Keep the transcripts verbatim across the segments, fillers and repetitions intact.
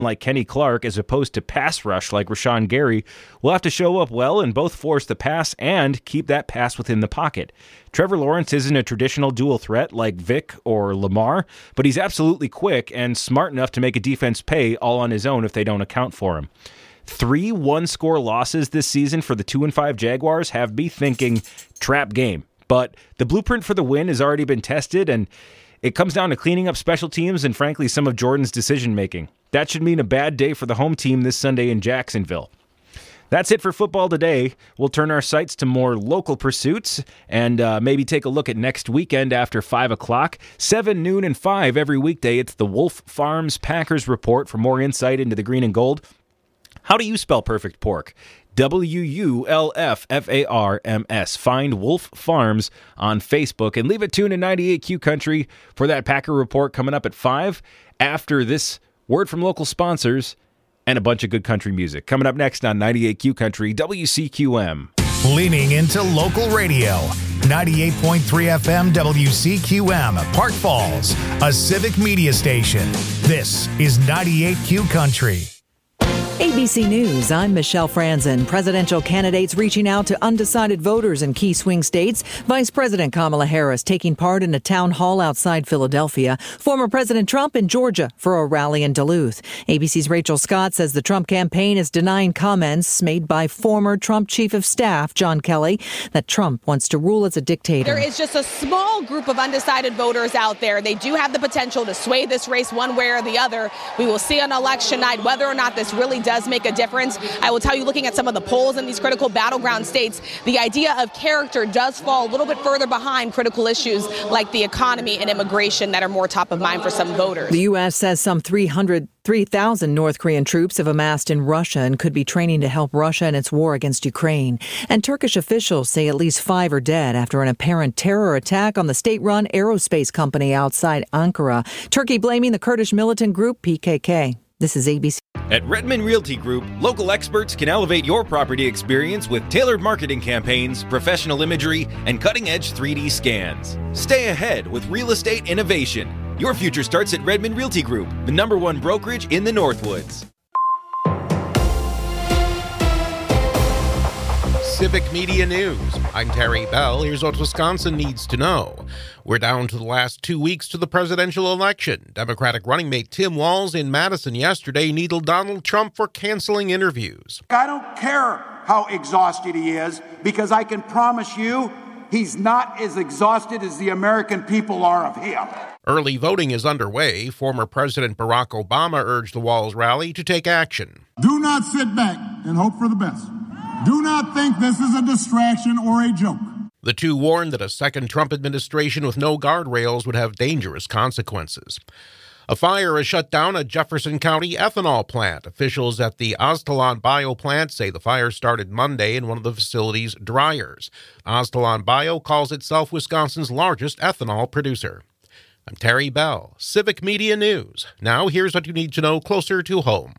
like Kenny Clark as opposed to pass rush like Rashawn Gary will have to show up well and both force the pass and keep that pass within the pocket. Trevor Lawrence isn't a traditional dual threat like Vic or Lamar, but he's absolutely quick and smart enough to make a defense pay all on his own if they don't account for him. Three one-score losses this season for the two and five Jaguars have me thinking trap game. But the blueprint for the win has already been tested, and it comes down to cleaning up special teams and, frankly, some of Jordan's decision-making. That should mean a bad day for the home team this Sunday in Jacksonville. That's it for football today. We'll turn our sights to more local pursuits and uh, maybe take a look at next weekend after five o'clock. seven, noon, and five every weekday. It's the Wolf Farms Packers Report for more insight into the green and gold. How do you spell perfect pork? W U L F F A R M S. Find Wolf Farms on Facebook and leave it tuned in ninety-eight Q Country for that Packer Report coming up at five after this word from local sponsors and a bunch of good country music. Coming up next on ninety-eight Q Country, W C Q M. Leaning into local radio. ninety-eight point three F M W C Q M, Park Falls, a civic media station. This is ninety-eight Q Country. A B C News, I'm Michelle Franzen. Presidential candidates reaching out to undecided voters in key swing states. Vice President Kamala Harris taking part in a town hall outside Philadelphia. Former President Trump in Georgia for a rally in Duluth. A B C's Rachel Scott says the Trump campaign is denying comments made by former Trump Chief of Staff John Kelly that Trump wants to rule as a dictator. There is just a small group of undecided voters out there. They do have the potential to sway this race one way or the other. We will see on election night whether or not this really does make a difference. I will tell you, looking at some of the polls in these critical battleground states, the idea of character does fall a little bit further behind critical issues like the economy and immigration that are more top of mind for some voters. The U S says some three hundred three thousand North Korean troops have amassed in Russia and could be training to help Russia in its war against Ukraine. And Turkish officials say at least five are dead after an apparent terror attack on the state-run aerospace company outside Ankara. Turkey blaming the Kurdish militant group P K K. This is A B C. At Redmond Realty Group, local experts can elevate your property experience with tailored marketing campaigns, professional imagery, and cutting-edge three D scans. Stay ahead with real estate innovation. Your future starts at Redmond Realty Group, the number one brokerage in the Northwoods. Civic Media News. I'm Terry Bell. Here's what Wisconsin needs to know. We're down to the last two weeks to the presidential election. Democratic running mate Tim Walz in Madison yesterday needled Donald Trump for canceling interviews. I don't care how exhausted he is, because I can promise you he's not as exhausted as the American people are of him. Early voting is underway. Former President Barack Obama urged the Walz rally to take action. Do not sit back and hope for the best. Do not think this is a distraction or a joke. The two warned that a second Trump administration with no guardrails would have dangerous consequences. A fire has shut down a Jefferson County ethanol plant. Officials at the Aztalan Bio plant say the fire started Monday in one of the facility's dryers. Aztalan Bio calls itself Wisconsin's largest ethanol producer. I'm Terry Bell, Civic Media News. Now here's what you need to know closer to home.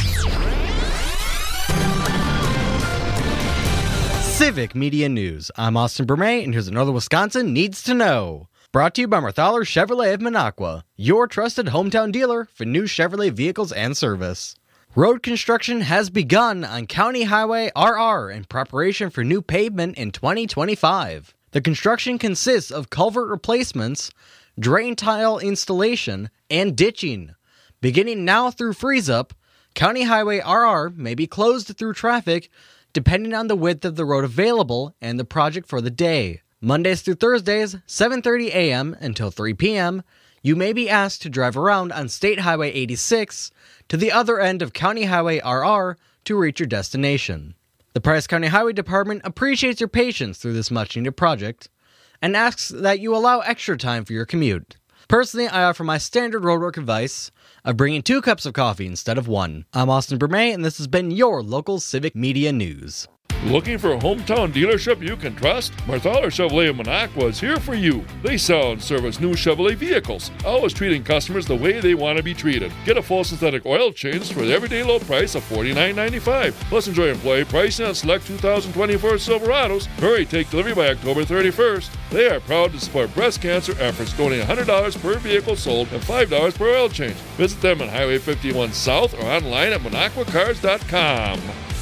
Civic Media News. I'm Austin Bermay, and here's another Wisconsin Needs to Know. Brought to you by Marthaler Chevrolet of Minocqua, your trusted hometown dealer for new Chevrolet vehicles and service. Road construction has begun on County Highway R R in preparation for new pavement in twenty twenty-five. The construction consists of culvert replacements, drain tile installation, and ditching. Beginning now through freeze-up, County Highway R R may be closed through traffic depending on the width of the road available and the project for the day. Mondays through Thursdays, seven thirty a.m. until three p.m., you may be asked to drive around on State Highway eighty-six to the other end of County Highway R R to reach your destination. The Price County Highway Department appreciates your patience through this much-needed project and asks that you allow extra time for your commute. Personally, I offer my standard roadwork advice of bringing two cups of coffee instead of one. I'm Austin Bermay, and this has been your local Civic Media News. Looking for a hometown dealership you can trust? Marthaler Chevrolet of Minocqua is here for you. They sell and service new Chevrolet vehicles, always treating customers the way they want to be treated. Get a full synthetic oil change for the everyday low price of forty-nine ninety-five. Plus enjoy employee pricing on select two thousand twenty-four Silverados. Hurry, take delivery by October thirty-first. They are proud to support breast cancer efforts, donating one hundred dollars per vehicle sold and five dollars per oil change. Visit them on Highway fifty-one South or online at minocqua cars dot com.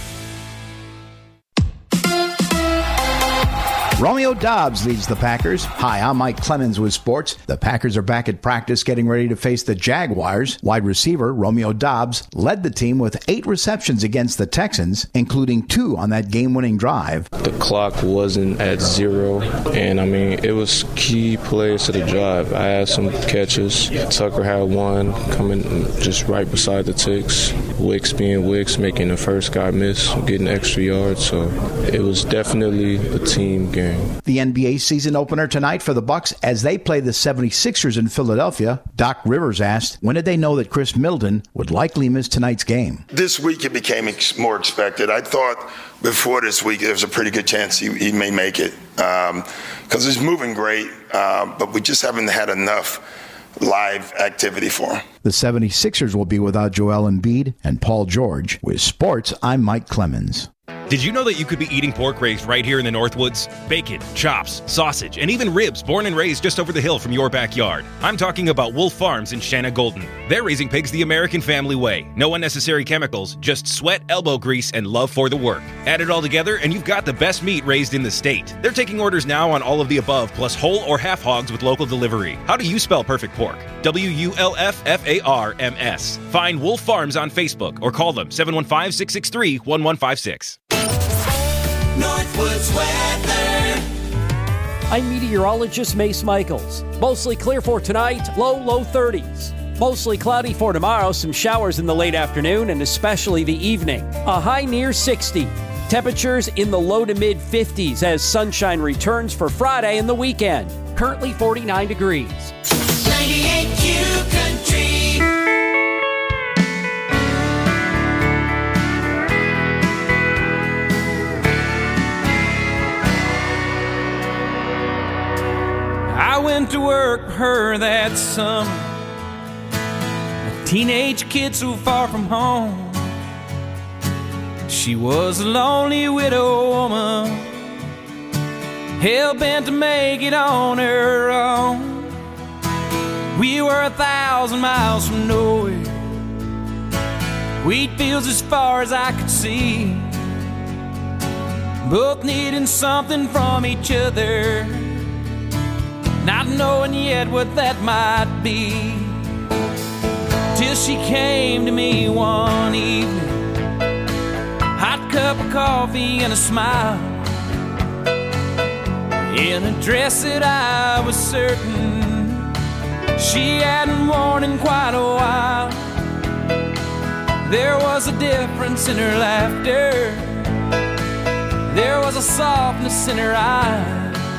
Romeo Doubs leads the Packers. Hi, I'm Mike Clemens with sports. The Packers are back at practice getting ready to face the Jaguars. Wide receiver Romeo Doubs led the team with eight receptions against the Texans, including two on that game-winning drive. The clock wasn't at zero, and I mean, it was key plays to the drive. I had some catches. Tucker had one coming just right beside the ticks. Wicks being Wicks, making the first guy miss, getting extra yards. So it was definitely a team game. The N B A season opener tonight for the Bucks as they play the seventy-sixers in Philadelphia. Doc Rivers asked, when did they know that Chris Middleton would likely miss tonight's game? This week it became ex- more expected. I thought before this week there was a pretty good chance he, he may make it because um, he's moving great, uh, but we just haven't had enough live activity for him. The seventy-sixers will be without Joel Embiid and Paul George. With sports, I'm Mike Clemens. Did you know that you could be eating pork raised right here in the Northwoods? Bacon, chops, sausage, and even ribs born and raised just over the hill from your backyard. I'm talking about Wolf Farms in Shanna Golden. They're raising pigs the American family way. No unnecessary chemicals, just sweat, elbow grease, and love for the work. Add it all together and you've got the best meat raised in the state. They're taking orders now on all of the above, plus whole or half hogs with local delivery. How do you spell perfect pork? W U L F F A R M S. Find Wolf Farms on Facebook or call them seven one five, six six three, one one five six. Northwoods weather. I'm meteorologist Mace Michaels. Mostly clear for tonight, low, low thirties. Mostly cloudy for tomorrow, some showers in the late afternoon and especially the evening. A high near sixty. Temperatures in the low to mid fifties as sunshine returns for Friday and the weekend. Currently forty-nine degrees. ninety-eight Q Country. I went to work for her that summer, a teenage kid so far from home. She was a lonely widow woman, hell-bent to make it on her own. We were a thousand miles from nowhere, wheat fields as far as I could see, both needing something from each other, not knowing yet what that might be. Till she came to me one evening, hot cup of coffee and a smile, in a dress that I was certain she hadn't worn in quite a while. There was a difference in her laughter, there was a softness in her eyes,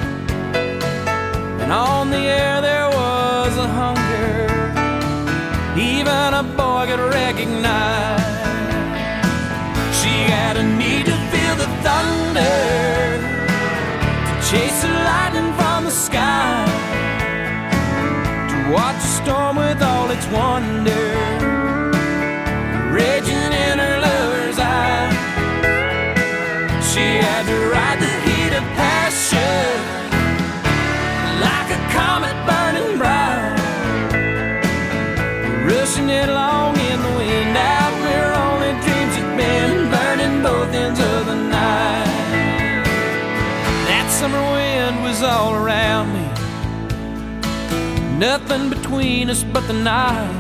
and on the air there was a hunger even a boy could recognize. She had a need to feel the thunder, to chase the lightning from the sky, to watch the storm with all its wonder raging in her lover's eye. She had to ride the heat of passion like a comet burning bright, rushing it along in the wind out where only dreams had been, burning both ends of the night. That summer wind was all around me, nothing between us but the night.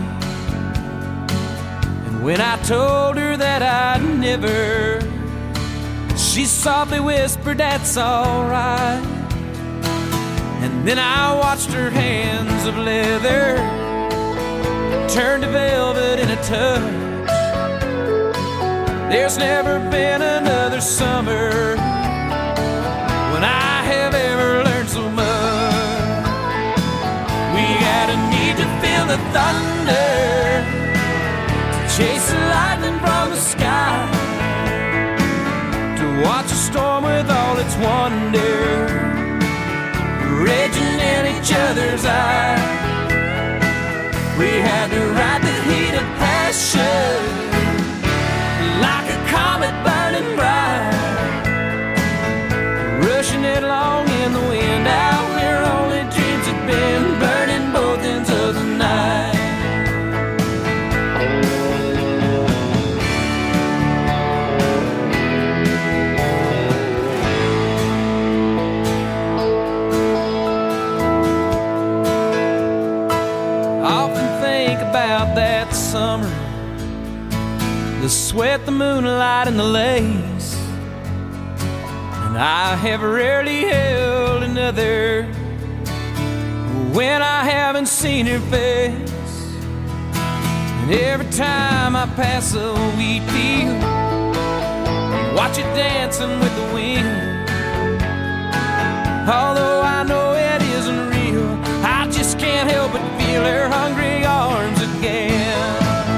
And when I told her that I'd never, she softly whispered, "That's alright." And then I watched her hands of leather turn to velvet in a touch. There's never been another summer when I have ever learned so much. We got a need to feel the thunder, to chase the lightning from the sky, to watch watch a storm with all its wonder raging in each other's eyes. We had to ride the heat of passion like a comet burning bright, rushing it along in the wind out where only dreams had been, burning both ends of the night. About that summer, the sweat, the moonlight, and the lace, and I have rarely held another when I haven't seen her face. And every time I pass a wheat field, watch it dancing with the wind. Although I know it isn't real, I just can't help but feel her hungry arms again.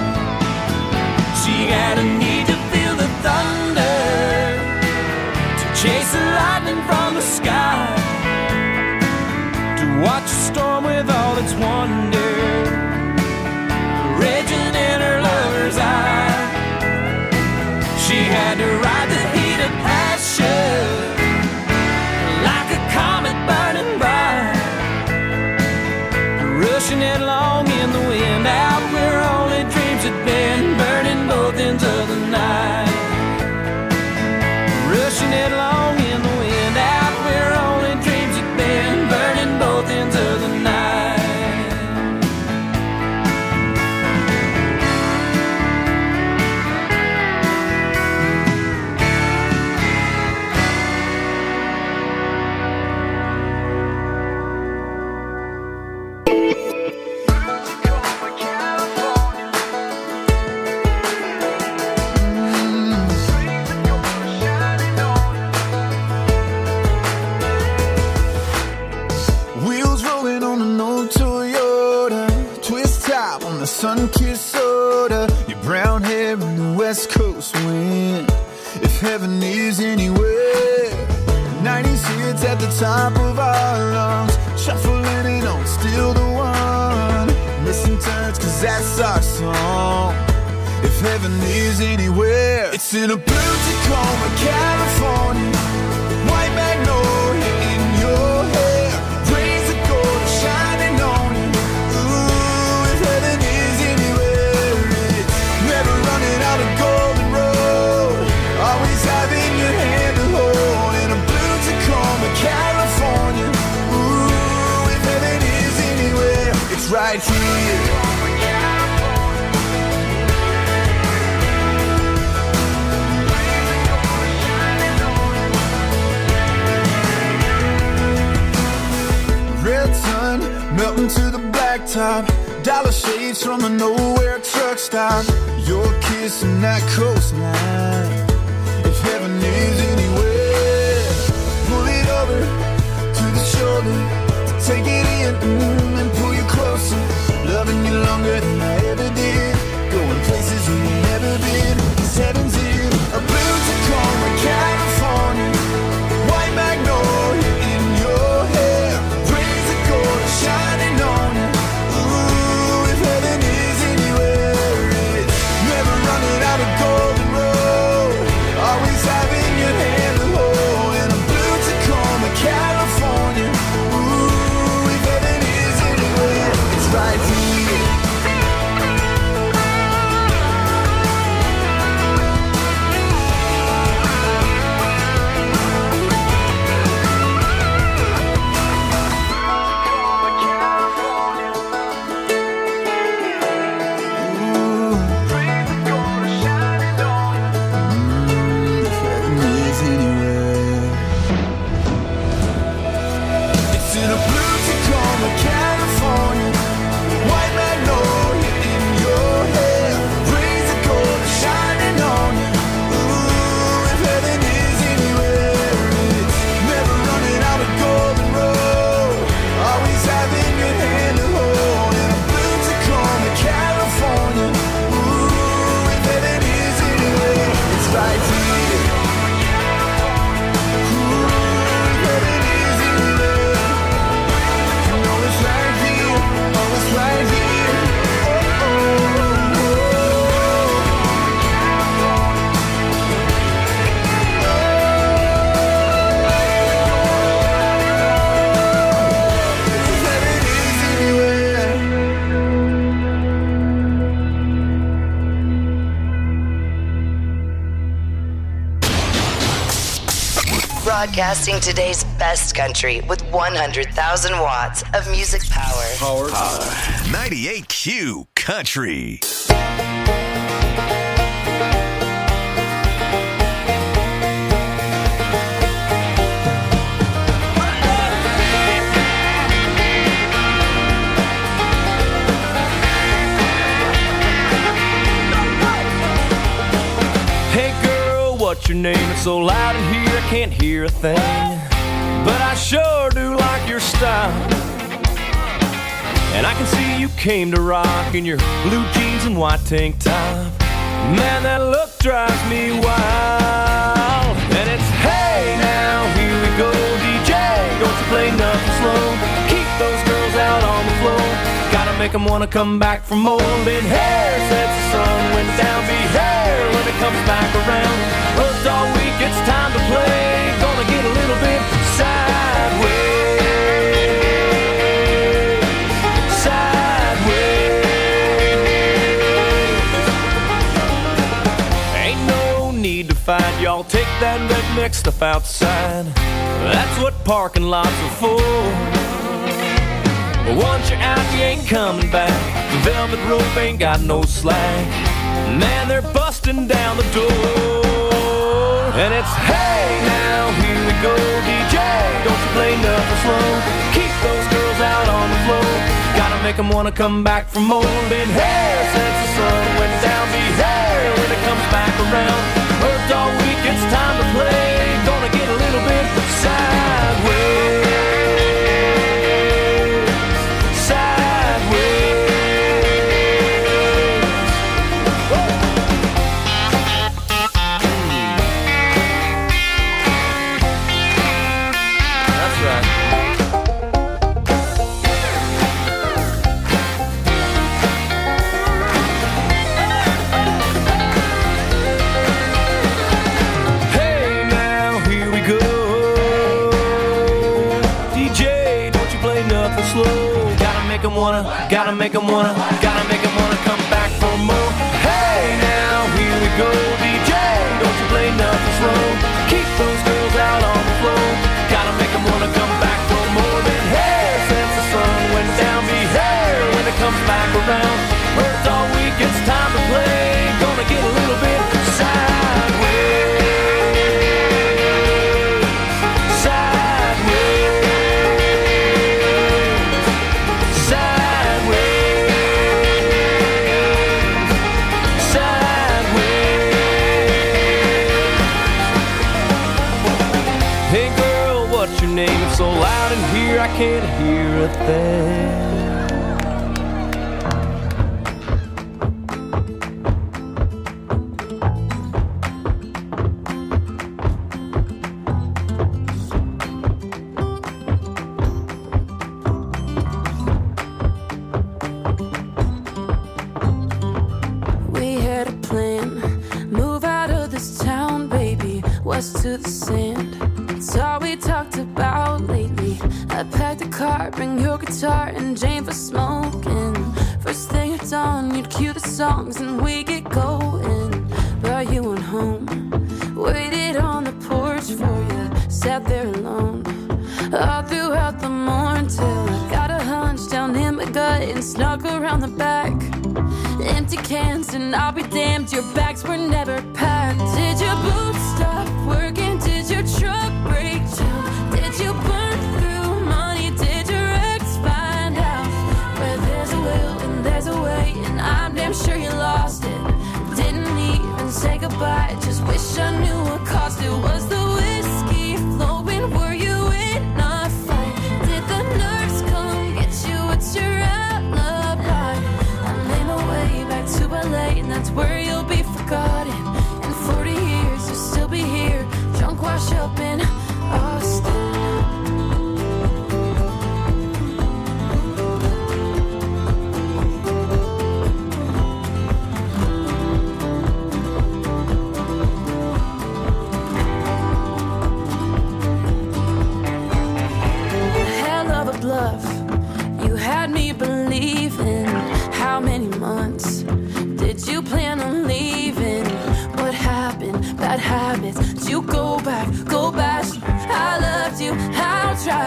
She got a need to feel the thunder, to chase the lightning from the sky, to watch a storm with all its wonder raging in her lover's eye. She had to ride the heat of passion like a comet burning bright, rushing it along in the wind out where only dreams had been, burning both ends of the night. Rushing it along in the wind out where only dreams had been, burning both ends of the night. Sun-kissed soda, your brown hair in the west coast wind. If heaven is anywhere, nineties hits at the top of our lungs, shuffling it on, still the one. Missing turns, cause that's our song. If heaven is anywhere, it's in a blue Tacoma, California, white magnolia in your hair, rays of gold shining on you. Out a golden road, always having your hand to hold in a blue Tacoma, California. Ooh, if heaven is anywhere, it's right here. Red sun melting to the blacktop, dollar shades from a nowhere truck stop. Your kiss and that coastline. If heaven is anywhere, pull it over to the shoulder, to take it in mm, and pull you closer. Loving you longer than I ever did, going places we've never been. Cause heaven's in a blue Tacoma, California, white magnolia in your hair, rays of gold shining on you. Ooh, if heaven is anywhere, running out a golden road, always having your hand to hold in a blue Tacoma, California. Ooh, if heaven is anywhere, it's right here. Broadcasting today's best country with one hundred thousand watts of music power. Power. Power. ninety-eight Q Country. What's your name? It's so loud in here I can't hear a thing, but I sure do like your style. And I can see you came to rock in your blue jeans and white tank top. Man, that look drives me wild. And it's hey now, here we go, D J, don't you play nothing slow. Keep those girls out on the floor. Gotta make them wanna come back for more. Been hair since the sun went down. Be hair when it comes back around. Worked all week, it's time to play. Gonna get a little bit sideways. Sideways. Ain't no need to fight, y'all. Take that redneck stuff outside. That's what parking lots are for. But once you're out, you ain't coming back. The velvet rope ain't got no slack. Man, they're busting down the door. And it's hey now, here we go, D J, don't you play nothing slow. Keep those girls out on the floor. Gotta make them wanna come back for more. Been here since the sun went down. Be here when it comes back around. Worked all week, it's time to play. Gonna get a little bit sideways. Wanna, gotta make them wanna, gotta make them wanna come back for more. Hey now, here we go, D J, don't you play nothing slow. Keep those girls out on the floor. Gotta make them wanna come back for more. Than hair since the sun went down. Be hair when it comes back around. Worked all week, it's time to play. Gonna get a little bit sideways. So loud in here I can't hear a thing. We had a plan, move out of this town, baby, west to the sand. It's all we talked about lately. I packed a car, bring your guitar and Jane for smoking. First thing at dawn, you'd cue the songs and we get going. But you went home, waited on the porch for you, sat there alone. All throughout the morning till I got a hunch down in my gut and snuck around the back. Empty cans and I'll be damned, your bags were never packed. Did your boots stop working? Did your truck break down? Did you burn through money? Did your ex find out? Where there's a will and there's a way, and I'm damn sure you lost it. Didn't even say goodbye, just wish I knew what cost it. Was the whiskey flowing? Were you in a fight? Did the nurse come get you? What's your alibi? I made my way back to L A, and that's where you'll be forgotten. In forty years you'll still be here, drunk, wash up in Austin. Hell of a bluff, you had me believing. How many months did you plan on leaving? What happened? Bad habits. Did you go back, go back?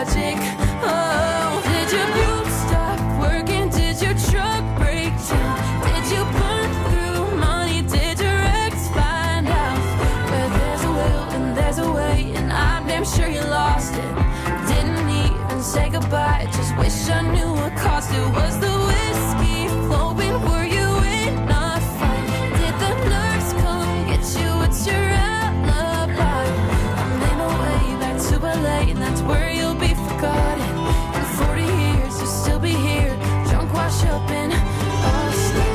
logic. Oh, did your boobs stop working? Did your truck break down? Did you burn through money? Did your ex find out? Where there's a will and there's a way, and I'm damn sure you lost it. Didn't even say goodbye, just wish I knew what cost it. Was the whiskey flowing? Were you in a fight? Did the nurse come get you? What's your alibi? I made my way back to L A, and that's where you'll be forgotten. In forty years, you'll still be here, drunk, wash up in a state.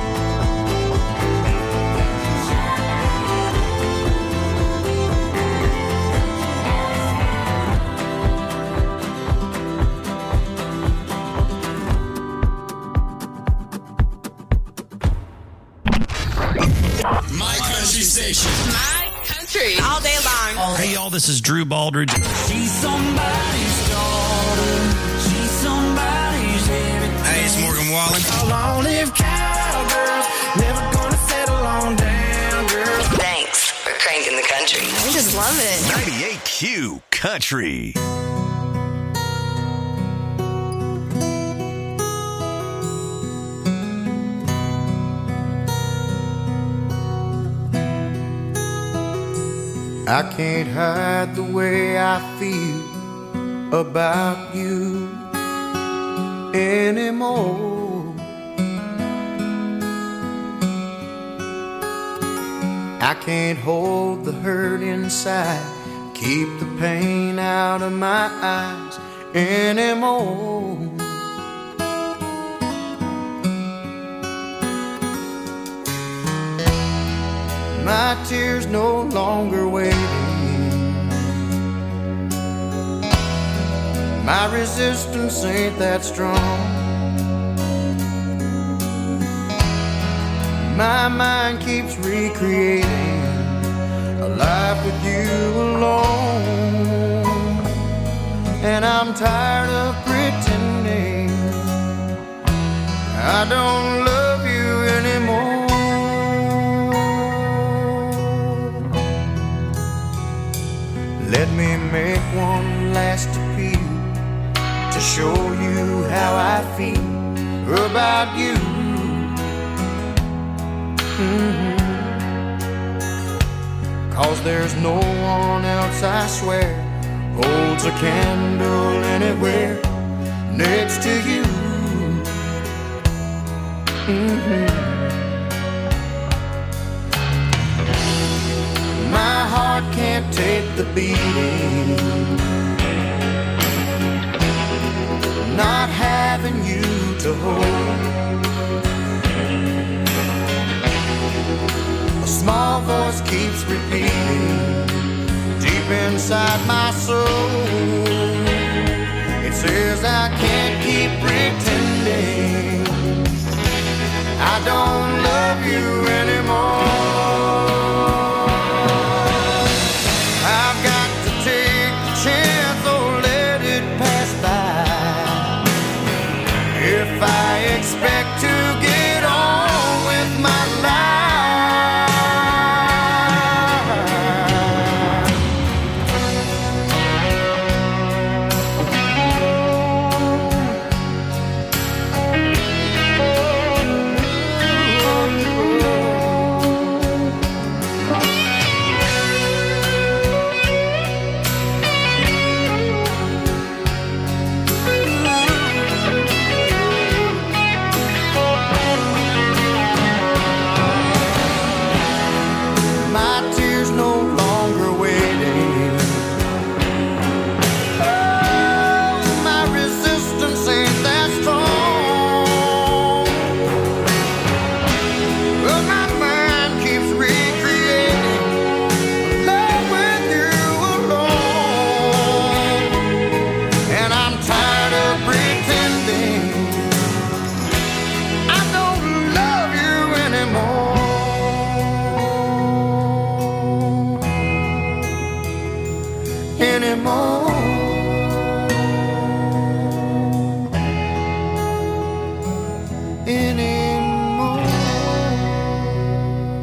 My country station. My country. All day long. Hey, y'all, this is Drew Baldridge. She's somebody's daughter. She's somebody's everything. Hey, it's Morgan Wallen. How long live cowgirls? Never gonna settle on down, girl. Thanks for cranking the country. I just love it. ninety-eight Q Country. I can't hide the way I feel about you anymore. I can't hold the hurt inside, keep the pain out of my eyes anymore. My tears no longer waiting. My resistance ain't that strong. My mind keeps recreating a life with you alone. And I'm tired of pretending I don't love you anymore. Let me make one last appeal to show you how I feel about you. Mm-hmm. Cause there's no one else, I swear, holds a candle anywhere next to you. Mm-hmm. My heart can't take the beating, not having you to hold. A small voice keeps repeating deep inside my soul. It says I can't keep pretending I don't love you anymore. If I expect to get on with my life,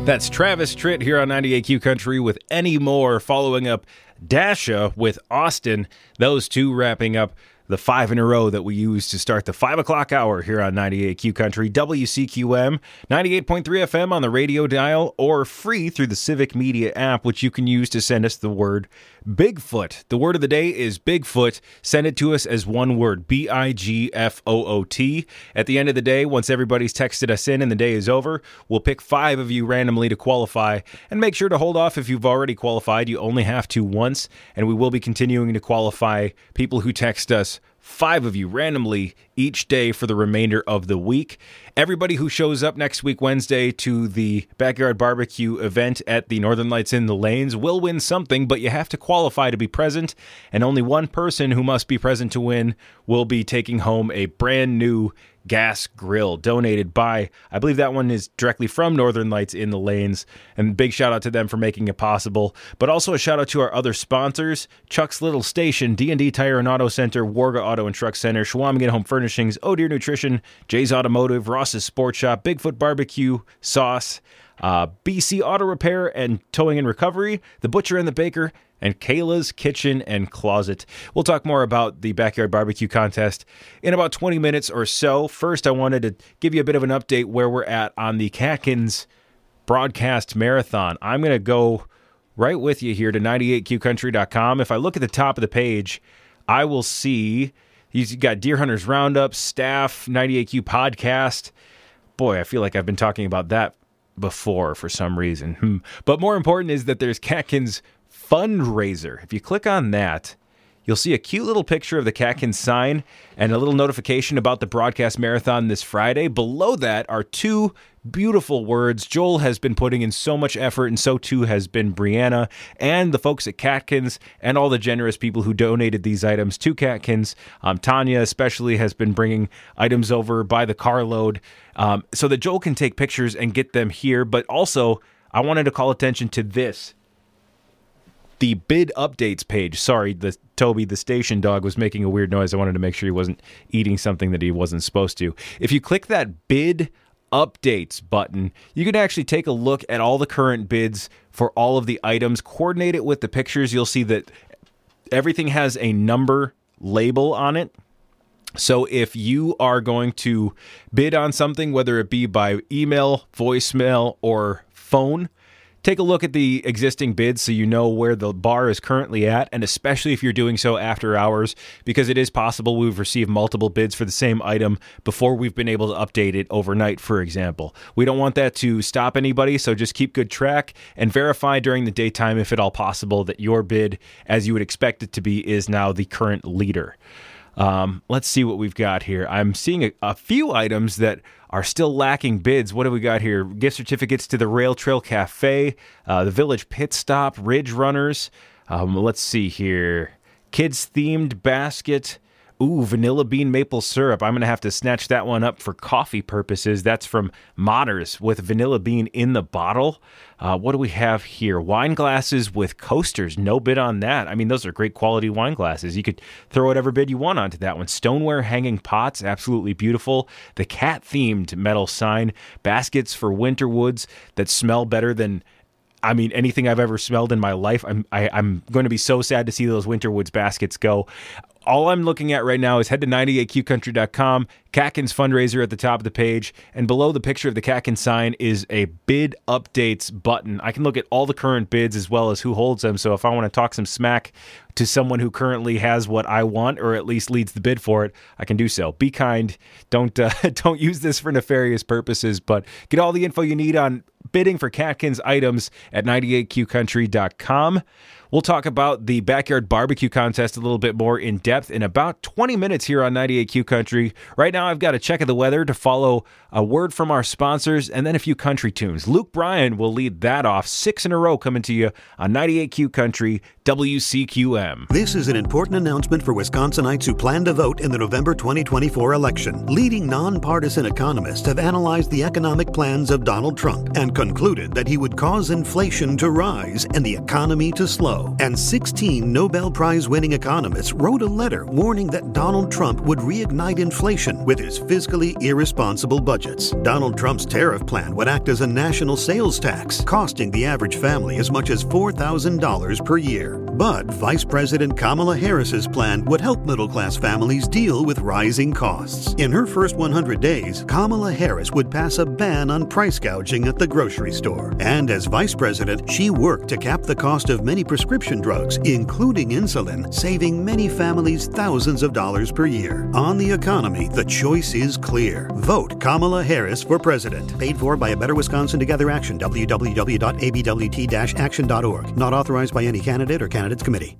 That's Travis Tritt here on ninety-eight Q Country with Any More, following up Dasha with Austin. Those two wrapping up the five in a row that we use to start the five o'clock hour here on ninety-eight Q Country, W C Q M, ninety-eight point three F M on the radio dial, or free through the Civic Media app, which you can use to send us the word Bigfoot. The word of the day is Bigfoot. Send it to us as one word, B I G F O O T. At the end of the day, once everybody's texted us in and the day is over, we'll pick five of you randomly to qualify, and make sure to hold off if you've already qualified. You only have to once, and we will be continuing to qualify people who text us, five of you randomly each day for the remainder of the week. Everybody who shows up next week Wednesday to the Backyard Barbecue event at the Northern Lights in the Lanes will win something, but you have to qualify to be present, and only one person who must be present to win will be taking home a brand new gas grill donated by, I believe that one is directly from Northern Lights in the Lanes, and big shout out to them for making it possible. But also a shout out to our other sponsors: Chuck's Little Station, D and D Tire and Auto Center, Warga Auto and Truck Center, Schwamigan Home Furnishings, Oh Deer Nutrition, Jay's Automotive, Ross's Sports Shop, Bigfoot Barbecue Sauce, uh, B C Auto Repair and Towing and Recovery, The Butcher and the Baker, and Kayla's Kitchen and Closet. We'll talk more about the Backyard Barbecue Contest in about twenty minutes or so. First, I wanted to give you a bit of an update where we're at on the Catkins Broadcast Marathon. I'm going to go right with you here to ninety-eight Q country dot com. If I look at the top of the page, I will see you've got Deer Hunters Roundup, Staff, ninety-eight Q Podcast. Boy, I feel like I've been talking about that before for some reason. Hmm. But more important is that there's Catkins Fundraiser. If you click on that, you'll see a cute little picture of the Catkins sign and a little notification about the broadcast marathon this Friday. Below that are two beautiful words. Joel has been putting in so much effort, and so too has been Brianna and the folks at Catkins and all the generous people who donated these items to Catkins. Um, Tanya especially has been bringing items over by the carload um, so that Joel can take pictures and get them here. But also, I wanted to call attention to this. The bid updates page. Sorry, the Toby, the station dog, was making a weird noise. I wanted to make sure he wasn't eating something that he wasn't supposed to. If you click that bid updates button, you can actually take a look at all the current bids for all of the items, coordinate it with the pictures. You'll see that everything has a number label on it. So if you are going to bid on something, whether it be by email, voicemail, or phone, take a look at the existing bids so you know where the bar is currently at, and especially if you're doing so after hours, because it is possible we've received multiple bids for the same item before we've been able to update it overnight, for example. We don't want that to stop anybody, so just keep good track and verify during the daytime, if at all possible, that your bid, as you would expect it to be, is now the current leader. Um, let's see what we've got here. I'm seeing a, a few items that are still lacking bids. What have we got here? Gift certificates to the Rail Trail Cafe, uh, the Village Pit Stop, Ridge Runners. Um, let's see here. Kids-themed basket. Ooh, vanilla bean maple syrup. I'm going to have to snatch that one up for coffee purposes. That's from Motters with vanilla bean in the bottle. Uh, what do we have here? Wine glasses with coasters. No bid on that. I mean, those are great quality wine glasses. You could throw whatever bid you want onto that one. Stoneware hanging pots. Absolutely beautiful. The cat-themed metal sign. Baskets for winter woods that smell better than, I mean, anything I've ever smelled in my life. I'm I, I'm going to be so sad to see those Winterwoods baskets go. All I'm looking at right now is head to ninety-eight Q country dot com, Catkins Fundraiser at the top of the page, and below the picture of the Catkins sign is a bid updates button. I can look at all the current bids as well as who holds them, so if I want to talk some smack to someone who currently has what I want, or at least leads the bid for it, I can do so. Be kind. Don't uh, don't use this for nefarious purposes, but get all the info you need on bidding for Catkins items at ninety-eight Q country dot com. We'll talk about the Backyard Barbecue Contest a little bit more in depth in about twenty minutes here on ninety-eight Q Country. Right now, I've got a check of the weather to follow, a word from our sponsors, and then a few country tunes. Luke Bryan will lead that off. Six in a row coming to you on ninety-eight Q Country, W C Q M. This is an important announcement for Wisconsinites who plan to vote in the November twenty twenty-four election. Leading nonpartisan economists have analyzed the economic plans of Donald Trump and concluded that he would cause inflation to rise and the economy to slow. And sixteen Nobel Prize-winning economists wrote a letter warning that Donald Trump would reignite inflation with his fiscally irresponsible budgets. Donald Trump's tariff plan would act as a national sales tax, costing the average family as much as four thousand dollars per year. But Vice President Kamala Harris's plan would help middle-class families deal with rising costs. In her first one hundred days, Kamala Harris would pass a ban on price gouging at the grocery store. And as Vice President, she worked to cap the cost of many prescription drugs, including insulin, saving many families thousands of dollars per year. On the economy, the choice is clear. Vote Kamala Harris for president. Paid for by A Better Wisconsin Together Action, w w w dot a b w t dash action dot org. Not authorized by any candidate or candidates committee.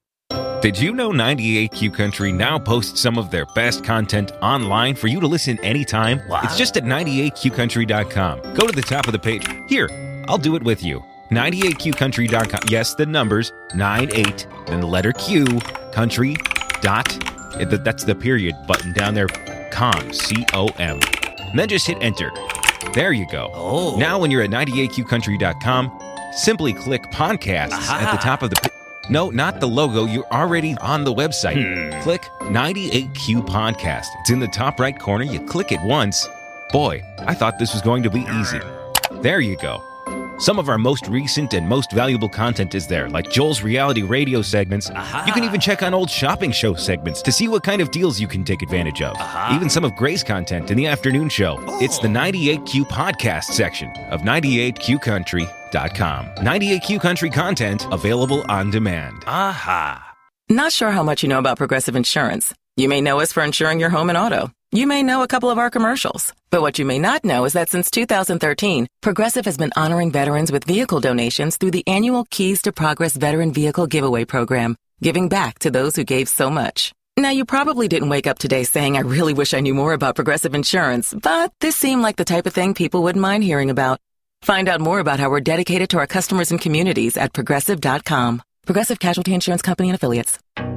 Did you know ninety-eight Q Country now posts some of their best content online for you to listen anytime? Wow. It's just at ninety-eight q country dot com. Go to the top of the page. Here, I'll do it with you. ninety-eight q country dot com. Yes, the numbers, ninety-eight, then the letter Q, country, dot, that's the period button down there, com, C O M. And then just hit enter. There you go. Oh. Now when you're at ninety-eight q country dot com, simply click podcasts Aha. at the top of the page. No, not the logo. You're already on the website. Hmm. Click ninety-eight Q Podcast. It's in the top right corner. You click it once. Boy, I thought this was going to be easy. There you go. Some of our most recent and most valuable content is there, like Joel's reality radio segments. Aha. You can even check on old shopping show segments to see what kind of deals you can take advantage of. Aha. Even some of Gray's content in the afternoon show. Oh. It's the ninety-eight Q Podcast section of ninety-eight q country dot com. ninety-eight Q Country content available on demand. Aha. Not sure how much you know about Progressive Insurance. You may know us for insuring your home and auto. You may know a couple of our commercials. But what you may not know is that since two thousand thirteen, Progressive has been honoring veterans with vehicle donations through the annual Keys to Progress Veteran Vehicle Giveaway Program, giving back to those who gave so much. Now, you probably didn't wake up today saying, I really wish I knew more about Progressive Insurance, but this seemed like the type of thing people wouldn't mind hearing about. Find out more about how we're dedicated to our customers and communities at progressive dot com. Progressive Casualty Insurance Company and Affiliates.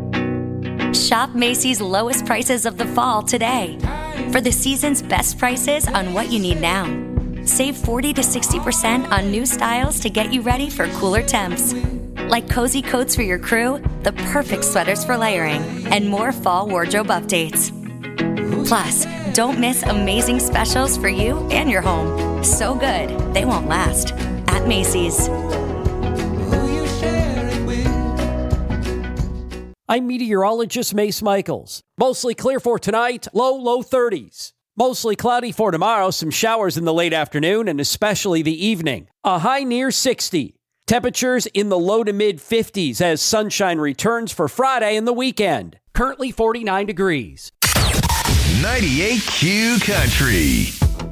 Shop Macy's lowest prices of the fall today. For the season's best prices on what you need now. Save forty to sixty percent on new styles to get you ready for cooler temps. Like cozy coats for your crew, the perfect sweaters for layering, and more fall wardrobe updates. Plus, don't miss amazing specials for you and your home. So good, they won't last. At Macy's. I'm meteorologist Mace Michaels. Mostly clear for tonight, low, low thirties. Mostly cloudy for tomorrow, some showers in the late afternoon and especially the evening. A high near sixty. Temperatures in the low to mid fifties as sunshine returns for Friday and the weekend. Currently forty-nine degrees. ninety-eight Q Country.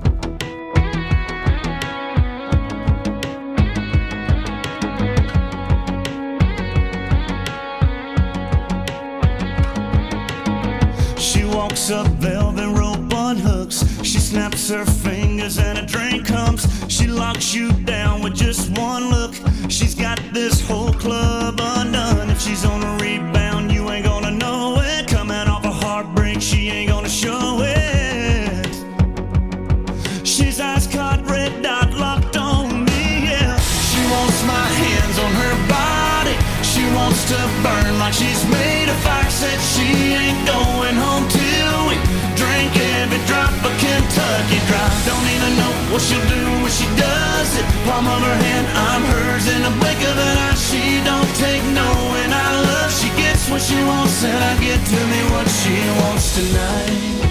She walks up velvet rope on hooks. She snaps her fingers and a drink comes. She locks you down with just one look. She's got this whole club undone. If she's on a rebound, you ain't gonna know it. Coming off a heartbreak, she ain't gonna show it. She's ice caught, red dot locked on me, yeah. She wants my hands on her body. She wants to burn like she's made of fire. Said she ain't going home till we drink every drop of Kentucky Dry. Don't even know what she'll do when she does it. Palm of her hand, I'm hers in a blink of an eye. She don't take no and I love. She gets what she wants and I get to me what she wants tonight.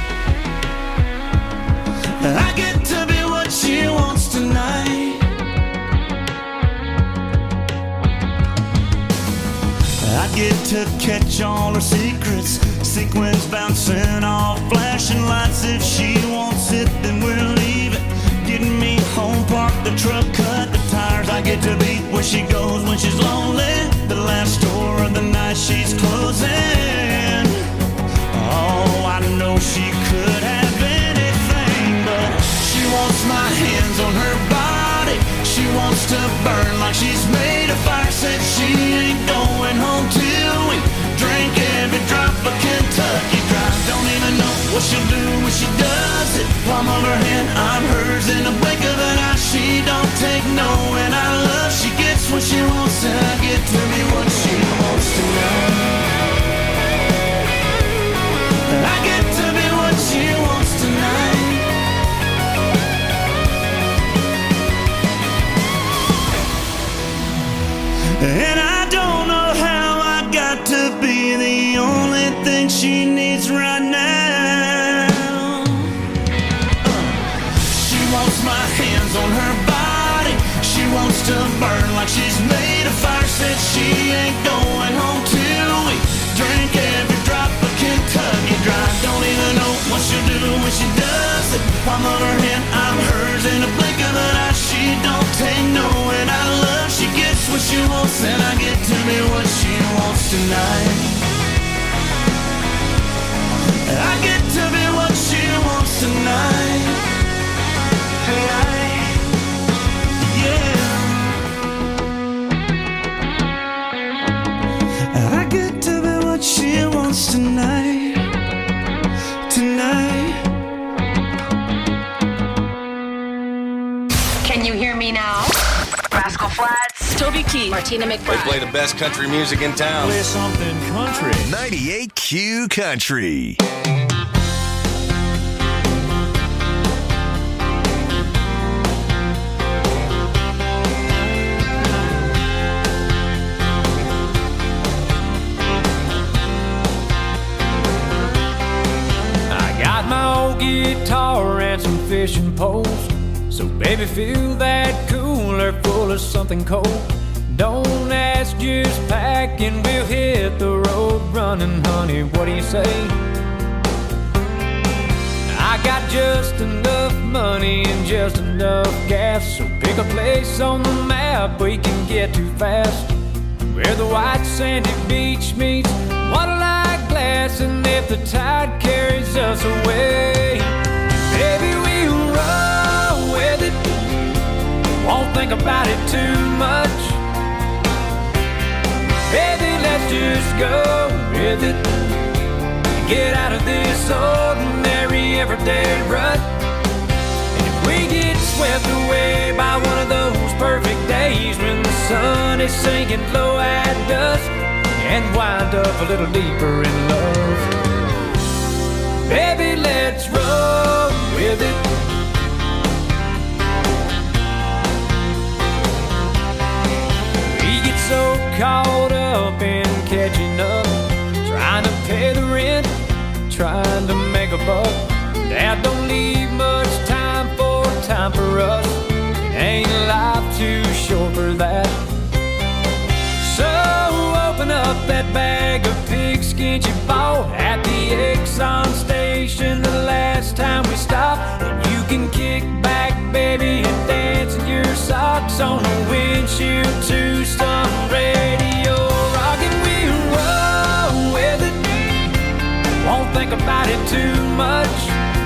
I get to be what she wants tonight. I get to catch all her secrets. Sequins bouncing off flashing lights. If she wants it, then we'll leave it. Getting me home, park the truck, cut the tires. I get to be where she goes when she's lonely. The last store of the night she's closing. Oh, I know she could have anything, but she wants my hands on her body. She wants to burn like she's made of fire. Said she ain't going home till we drink every drop of Kentucky Dry. Don't even know what she'll do when she does it. Palm of her hand, I'm hers in a blink of an eye. She don't take no, and I love she gets what she wants, and I get to be what she wants tonight. I get to be what she wants tonight. And I don't know how I got to be the only thing she needs right now. She wants my hands on her body. She wants to burn like she's made of fire. Said she ain't going home till we drink every drop of Kentucky Dry. Don't even know what she'll do when she does it. Palm of her hand, I'm hers in a blink of an eye. She don't take no, and I love she gets what she wants, and I get to be what she wants tonight. I get to be what she wants tonight. Yeah. I get to be what she wants tonight. Tonight. Can you hear me now? Rascal Flatts, Toby Keith, Martina McBride. They play the best country music in town. Play something country. ninety-eight Q Country. I got my old guitar and some fishing poles. So baby, fill that cooler full of something cold. Don't ask, just pack and we'll hit the road running, honey, what do you say? I got just enough money and just enough gas, so pick a place on the map we can get to fast, where the white sandy beach meets water-like glass. And if the tide carries us away, baby, we'll roll with it, won't think about it too much. Baby, let's just go with it, get out of this ordinary everyday rut. And if we get swept away by one of those perfect days when the sun is sinking low at dusk, and wind up a little deeper in love, baby, let's roll with it. So caught up in catching up, trying to pay the rent, trying to make a buck. Dad don't leave much time for time for us. It ain't life too short for that. So open up that bag of pigskin you bought at the Exxon station the last time we stopped, and you can kick back, baby, and dance in your socks on the windshield to some radio rock. And we'll roll with it, won't think about it too much.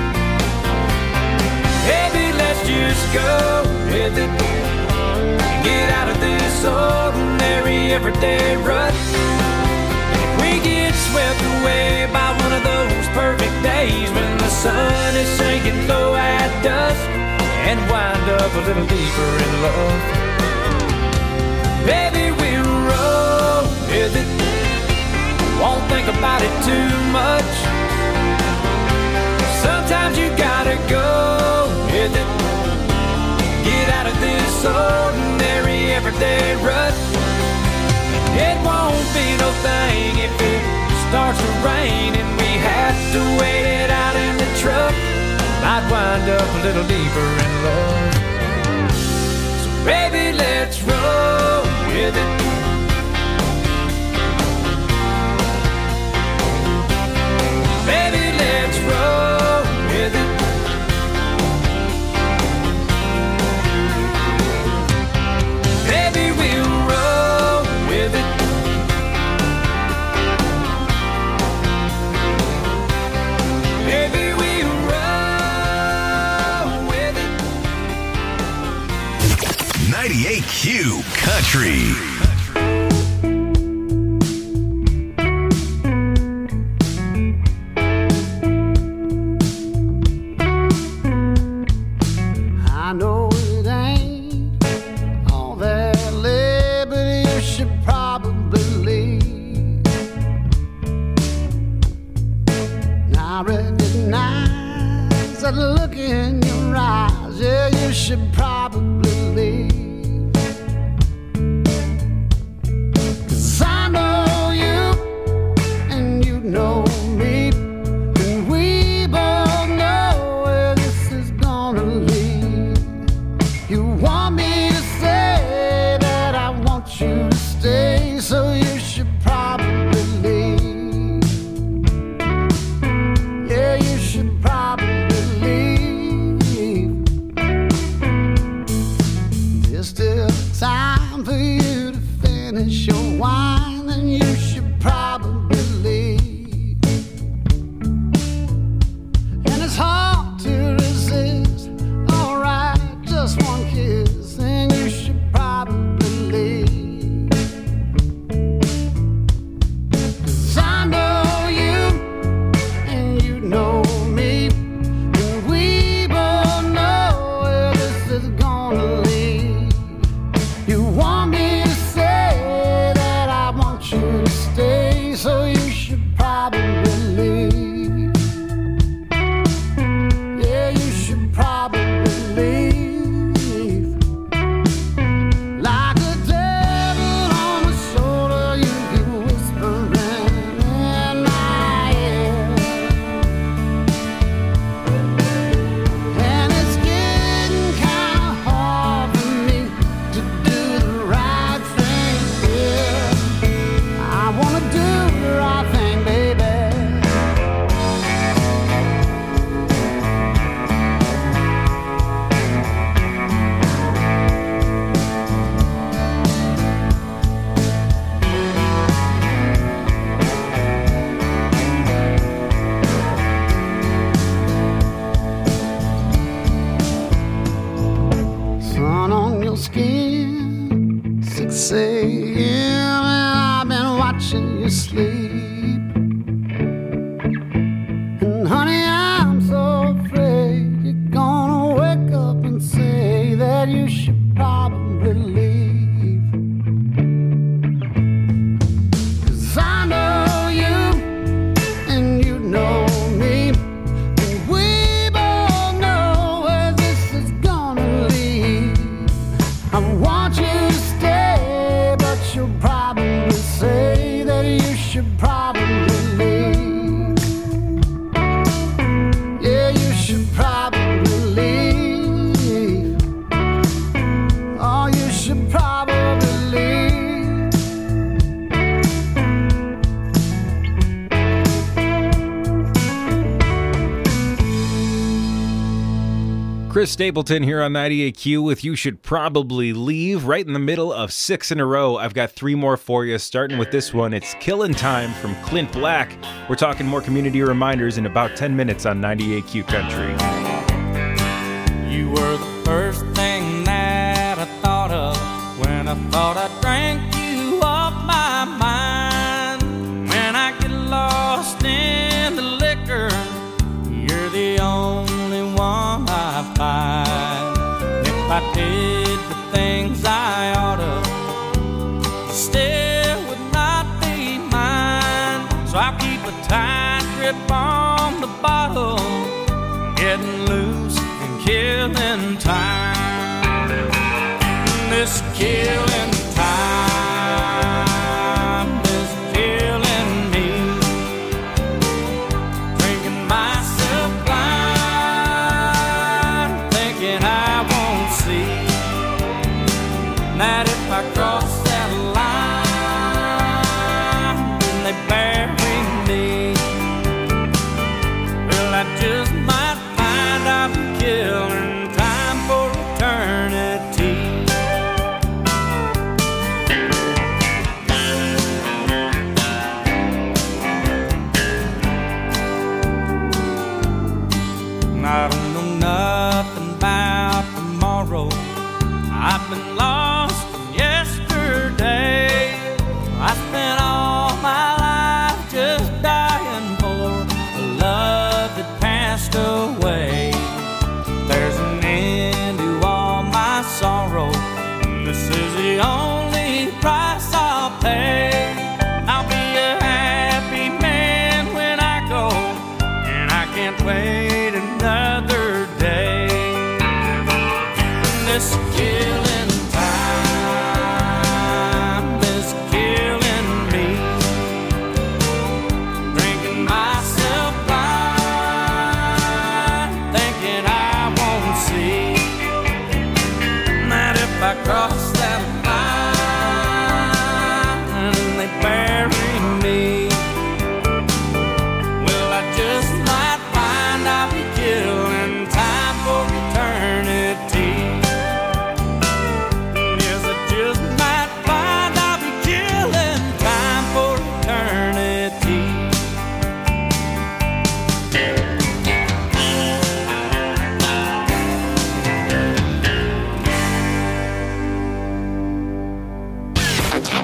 Baby, let's just go with it, get out of this ordinary everyday rut. And if we get swept away by one of those perfect days when the sun is sinking low at dusk, and wind up a little deeper in love, baby, we'll roll with it, won't think about it too much. Sometimes you gotta go with it, get out of this ordinary everyday rut. It won't be no thing if it starts to rain and we have to wait it out in the truck. Might wind up a little deeper in love. So baby, let's roll with it. Baby, let's roll with it. Baby, we'll roll with it. Baby, we'll roll with it. ninety-eight Q Q Country. I know it ain't all that lit, but you should probably leave. I recognize that look in your eyes, yeah, you should probably leave. 'Cause I know you, and you know me, and we both know where this is gonna lead. You want me to say that I want you to stay, so you should probably leave. Yeah, you should probably leave. There's still time for you to finish your wine, and you should probably leave. And it's hard to resist. Alright, just one kiss, and you should probably leave. 'Cause I know you, and you know me, and we both know where this is gonna lead. You want me to say that I want you to stay, so you should probably leave. Yeah, you should probably leave. Like a devil on my shoulder, you keep whispering in my ear. And it's getting kinda hard for me to do the right thing here. I wanna do the right thing, baby. Sun on your skin, six a.m. and I've been watching you sleep. And honey, I'm so afraid you're gonna wake up and say that you should probably leave. 'Cause I know you, and you know me, and we both know where this is gonna lead. I want you to stay, but you'll probably say that you should probably leave. Yeah, you should probably leave. Oh, you should probably leave. Chris Stapleton here on ninety-eight Q with You Should Probably Leave, right in the middle of six in a row. I've got three more for you, starting with this one. It's Killin' Time from Clint Black. We're talking more community reminders in about ten minutes on ninety-eight Q Country. You were the first thing that I thought of when I thought I drank you off my mind. When I get lost in the liquor, you're the only one I find. If I did the things I oughta, still would not be mine. So I'll keep a tight grip on the bottle, getting loose and killing time. This killing time is killing me. Drinking myself blind, thinking I won't see that if I cross that line, then they bury me. Well, I just might find I've been killing time for eternity.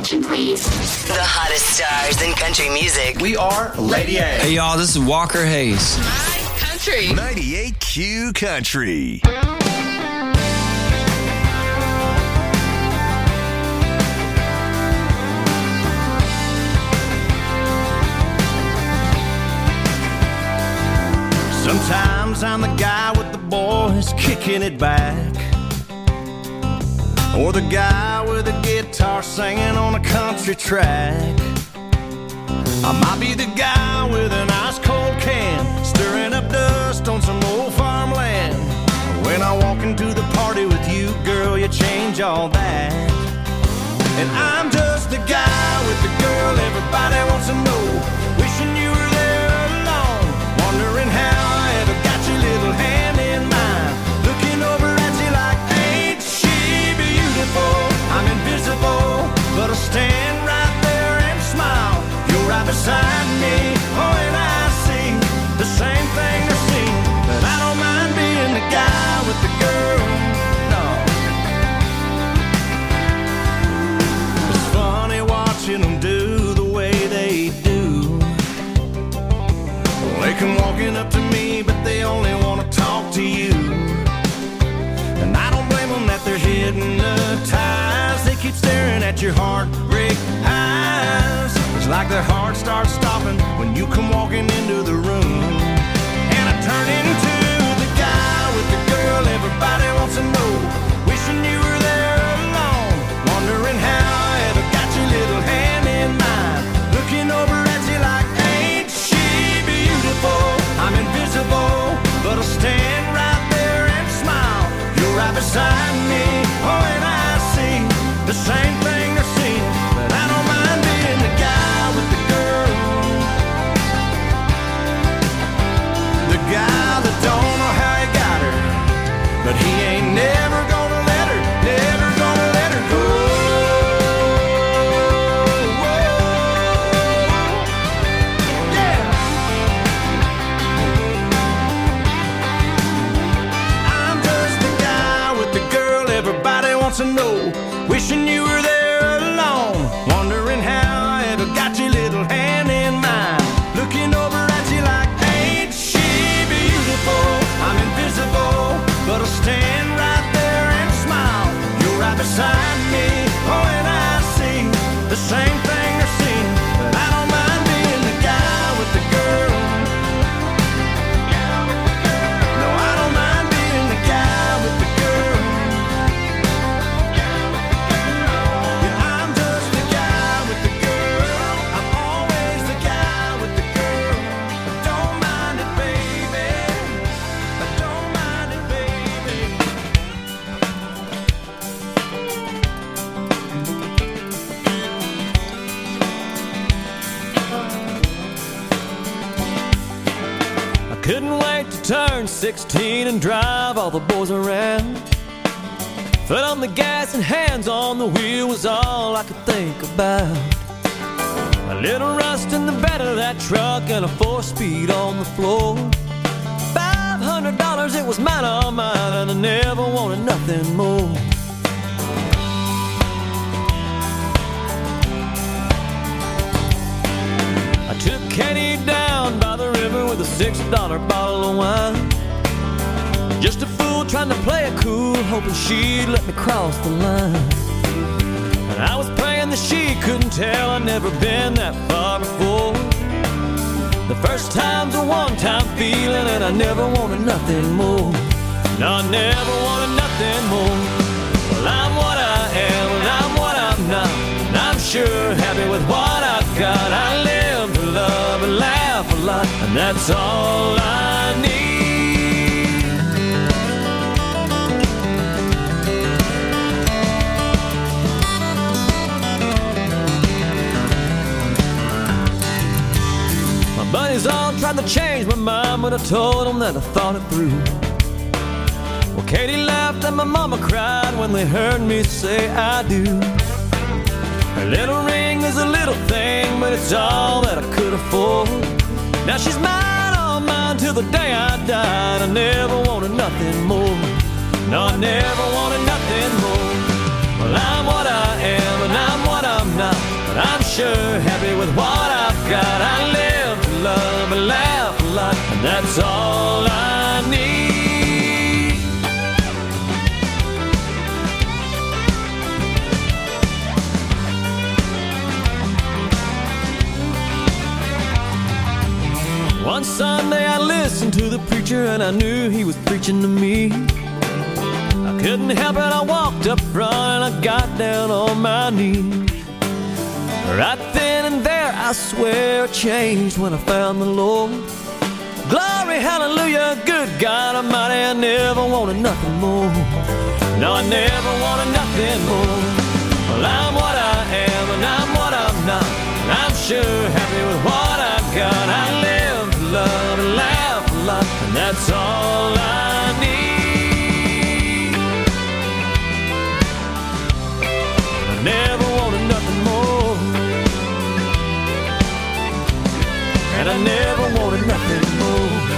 attention, please. The hottest stars in country music. We are Lady A. Hey, y'all, this is Walker Hayes. Country. ninety-eight Q Country. Sometimes I'm the guy with the boys kicking it back, or the guy with a guitar singing on a country track. I might be the guy with an ice cold can, stirring up dust on some old farmland. When I walk into the party with you, girl, you change all that. And I'm just the guy with the girl everybody wants to know, wishing you were there alone, wondering how I ever got your little hand in mine, looking over at you like, ain't she beautiful? I'm invisible, but I'll stand right there and smile. You're right beside me, oh, and I see the same thing they're seeing, but I don't mind being the guy with the girl, no. It's funny watching them do the way they do. They come walking up to me, but they only want to talk to you. And I don't blame them that they're hypnotized. They keep staring at your heartbreak eyes. It's like their heart starts stopping when you come walking into the room. And I turn into the guy with the girl everybody wants to know, wishing you were there alone, wondering how I ever got your little hand in mine, looking over at you like, ain't she beautiful? I'm invisible, but I'll stand right there and smile. You're right beside me, oh, and I see the same thing they're seeing, but I don't mind being the guy with the girl, the guy that don't know how he got her, but he ain't never gonna let her, never gonna let her go. Yeah. I'm just the guy with the girl everybody wants to know, wishing you were there alone, wondering how I ever got your little hand in mine, looking over at you like, ain't she beautiful? I'm invisible, but I'll stand right there and smile. You're right beside me, oh, and I see the same thing they're seeing, but I don't mind being the guy with the girl. No, I don't mind being the guy with the girl. Yeah, I'm just the guy with the girl. I'm always the guy with the girl. I don't mind it, baby. I don't mind it, baby. I couldn't wait to turn sixteen and drive all the boys around. Foot on the gas and hands on the wheel was all I could think about. A little rust in the bed of that truck and a four-speed on the floor. Five hundred dollars, it was mine, all mine, and I never wanted nothing more. I took Katie down by the river with a six dollar bottle of wine. Just a fool trying to play it cool, hoping she'd let me cross the line. And I was praying that she couldn't tell I'd never been that far before. The first time's a one-time feeling, and I never wanted nothing more. No, I never wanted nothing more. Well, I'm what I am, and I'm what I'm not, and I'm sure happy with what I've got. I live to love and laugh a lot, and that's all I need. My buddies all tried to change my mind, but I told them that I thought it through. Well, Katie laughed and my mama cried when they heard me say I do. Her little ring is a little thing, but it's all that I could afford. Now she's mine, all mine, till the day I died. I never wanted nothing more. No, I never wanted nothing more. Well, I'm what I am, and I'm what I'm not, sure happy with what I've got. I live to love and laugh a lot, and that's all I need. One Sunday I listened to the preacher and I knew he was preaching to me. I couldn't help it, I walked up front and I got down on my knees. Right then and there I swear I changed when I found the Lord. Glory, hallelujah, good God Almighty, I never wanted nothing more. No, I never wanted nothing more. Well, I'm what I am and I'm what I'm not. I'm sure happy with what I've got. I live to love and laugh a lot, and that's all I need. I never wanted nothing more, and I never wanted nothing more.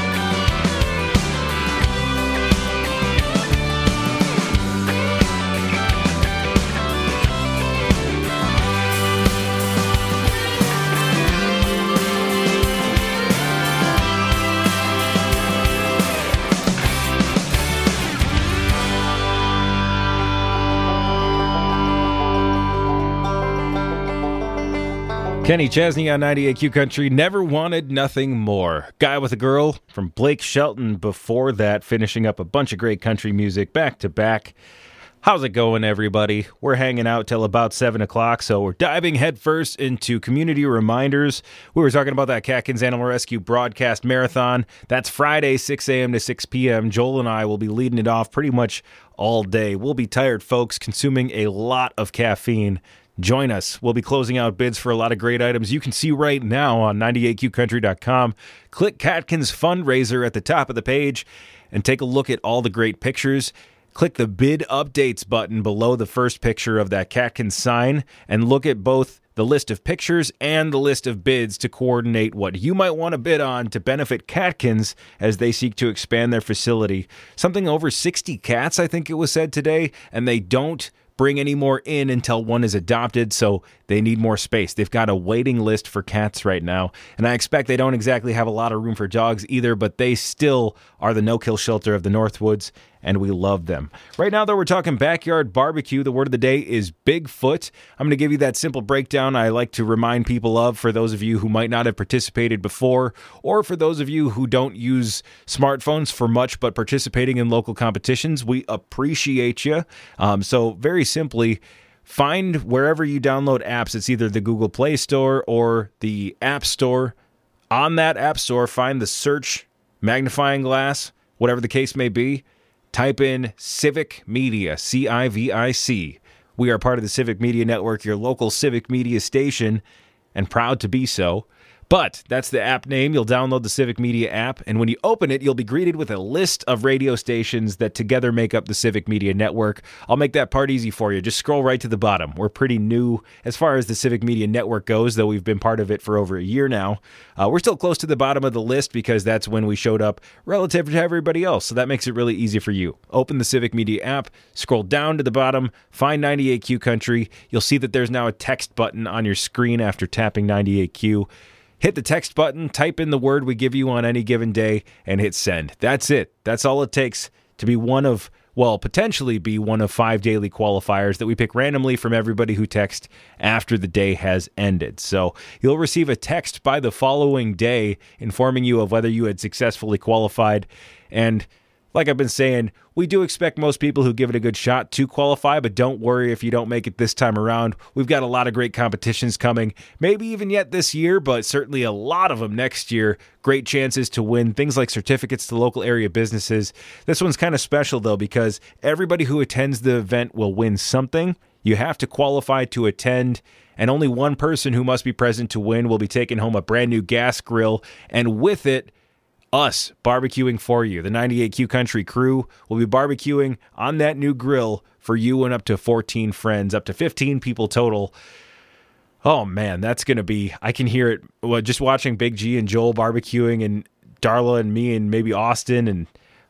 Kenny Chesney on ninety-eight Q Country, Never Wanted Nothing More. Guy with a Girl from Blake Shelton before that, finishing up a bunch of great country music back to back. How's it going, everybody? We're hanging out till about seven o'clock, so we're diving headfirst into community reminders. We were talking about that Catkins Animal Rescue broadcast marathon. That's Friday, six a.m. to six p.m. Joel and I will be leading it off pretty much all day. We'll be tired, folks, consuming a lot of caffeine. Join us. We'll be closing out bids for a lot of great items you can see right now on ninety-eight Q country dot com. Click Catkins Fundraiser at the top of the page and take a look at all the great pictures. Click the bid updates button below the first picture of that Catkins sign and look at both the list of pictures and the list of bids to coordinate what you might want to bid on to benefit Catkins as they seek to expand their facility. Something over sixty cats, I think it was said today, and they don't bring any more in until one is adopted, so they need more space. They've got a waiting list for cats right now, and I expect they don't exactly have a lot of room for dogs either, but they still are the no-kill shelter of the Northwoods, and we love them. Right now, though, we're talking backyard barbecue. The word of the day is Bigfoot. I'm going to give you that simple breakdown I like to remind people of for those of you who might not have participated before, or for those of you who don't use smartphones for much but participating in local competitions. We appreciate you. Um, so very simply, find wherever you download apps. It's either the Google Play Store or the App Store. On that App Store, find the search magnifying glass, whatever the case may be. Type in Civic Media, C I V I C. We are part of the Civic Media Network, your local civic media station, and proud to be so. But that's the app name. You'll download the Civic Media app, and when you open it, you'll be greeted with a list of radio stations that together make up the Civic Media Network. I'll make that part easy for you. Just scroll right to the bottom. We're pretty new as far as the Civic Media Network goes, though we've been part of it for over a year now. Uh, we're still close to the bottom of the list because that's when we showed up relative to everybody else, so that makes it really easy for you. Open the Civic Media app, scroll down to the bottom, find ninety-eight Q Country. You'll see that there's now a text button on your screen after tapping ninety-eight Q. Hit the text button, type in the word we give you on any given day, and hit send. That's it. That's all it takes to be one of, well, potentially be one of five daily qualifiers that we pick randomly from everybody who texts after the day has ended. So you'll receive a text by the following day informing you of whether you had successfully qualified. And like I've been saying, we do expect most people who give it a good shot to qualify, but don't worry if you don't make it this time around. We've got a lot of great competitions coming, maybe even yet this year, but certainly a lot of them next year. Great chances to win things like certificates to local area businesses. This one's kind of special, though, because everybody who attends the event will win something. You have to qualify to attend, and only one person who must be present to win will be taking home a brand new gas grill, and with it, us barbecuing for you. The ninety-eight Q Country crew will be barbecuing on that new grill for you and up to fourteen friends, up to fifteen people total. Oh man, that's going to be, I can hear it well, just watching Big G and Joel barbecuing and Darla and me and maybe Austin, and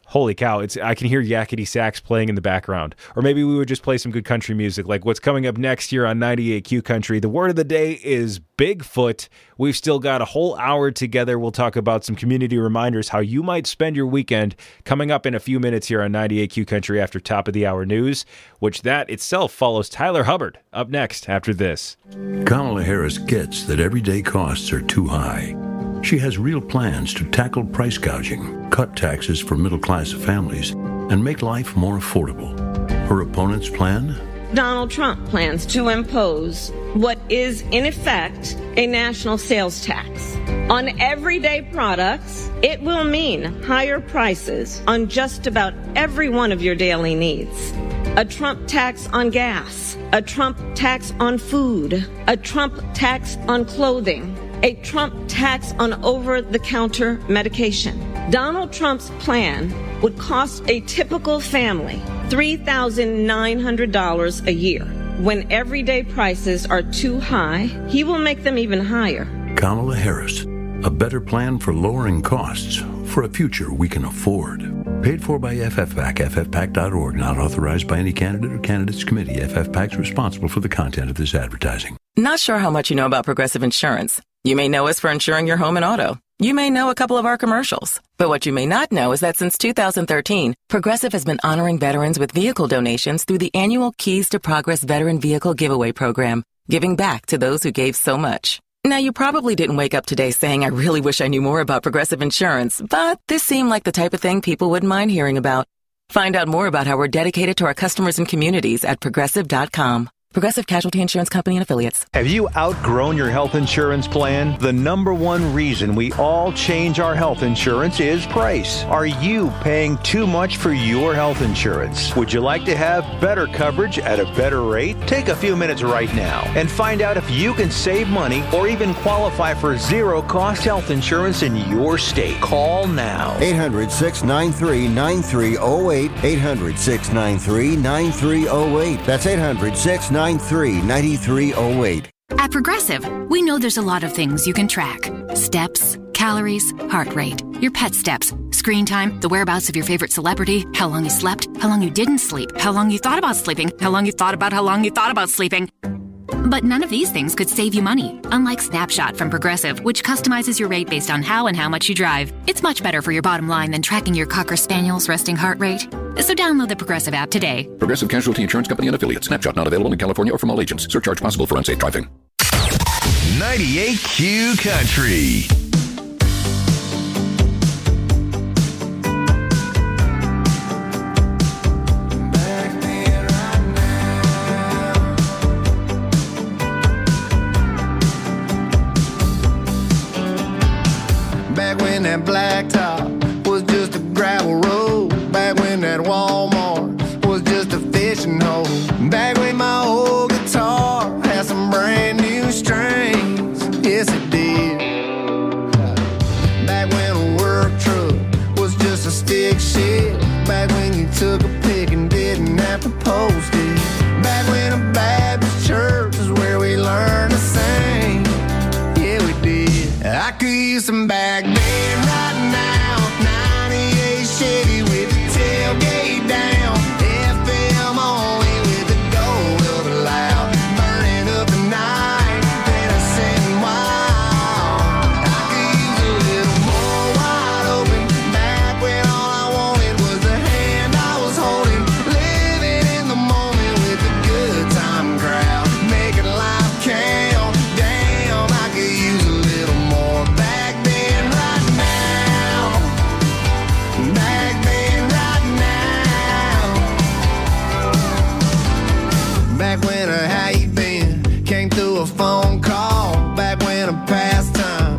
Holy cow, it's I can hear yakety sax playing in the background. Or maybe we would just play some good country music, like what's coming up next here on ninety-eight Q Country. The word of the day is Bigfoot. We've still got a whole hour together. We'll talk about some community reminders, how you might spend your weekend, coming up in a few minutes here on ninety-eight Q Country after top of the hour news, which that itself follows Tyler Hubbard up next after this. Kamala Harris gets that everyday costs are too high. She has real plans to tackle price gouging, cut taxes for middle-class families, and make life more affordable. Her opponent's plan? Donald Trump plans to impose what is, in effect, a national sales tax. On everyday products, it will mean higher prices on just about every one of your daily needs. A Trump tax on gas, a Trump tax on food, a Trump tax on clothing, a Trump tax on over-the-counter medication. Donald Trump's plan would cost a typical family three thousand nine hundred dollars a year. When everyday prices are too high, he will make them even higher. Kamala Harris, a better plan for lowering costs for a future we can afford. Paid for by F F PAC, F F PAC dot org, not authorized by any candidate or candidates committee. F F PAC is responsible for the content of this advertising. Not sure how much you know about Progressive Insurance. You may know us for insuring your home and auto. You may know a couple of our commercials. But what you may not know is that since two thousand thirteen, Progressive has been honoring veterans with vehicle donations through the annual Keys to Progress Veteran Vehicle Giveaway Program, giving back to those who gave so much. Now, you probably didn't wake up today saying, I really wish I knew more about Progressive Insurance, but this seemed like the type of thing people wouldn't mind hearing about. Find out more about how we're dedicated to our customers and communities at progressive dot com. Progressive Casualty Insurance Company and Affiliates. Have you outgrown your health insurance plan? The number one reason we all change our health insurance is price. Are you paying too much for your health insurance? Would you like to have better coverage at a better rate? Take a few minutes right now and find out if you can save money or even qualify for zero-cost health insurance in your state. Call now. eight hundred, six nine three, nine three zero eight. eight hundred, six nine three, nine three zero eight. That's eight hundred, six nine three, nine three zero eight. At Progressive, we know there's a lot of things you can track. Steps, calories, heart rate, your pet steps, screen time, the whereabouts of your favorite celebrity, how long you slept, how long you didn't sleep, how long you thought about sleeping, how long you thought about how long you thought about sleeping. But none of these things could save you money, unlike Snapshot from Progressive, which customizes your rate based on how and how much you drive. It's much better for your bottom line than tracking your Cocker Spaniel's resting heart rate. So download the Progressive app today. Progressive Casualty Insurance Company and Affiliates. Snapshot not available in California or from all agents. Surcharge possible for unsafe driving. ninety-eight Q Country. Back when that blacktop was just a gravel road. Back when that Walmart was just a fishing hole. Back when my old guitar had some brand new strings. Yes, it did. Back when a work truck was just a stick shift. Back when you took a pic and didn't have to post it. Back when a Baptist church is where we learned to sing. Yeah, we did. I could use some back then right now. ninety-eight Chevy with the tailgate down. F M only with the gold of loud. Burning up the night, then I sitting wild. I could use a little more wide open. Back when all I wanted was the hand I was holding. Living in the moment with the good time crowd. Making life count. Damn, I could use a little more back then right now. Back then right now. Back when a how you been came through a phone call. Back when a pastime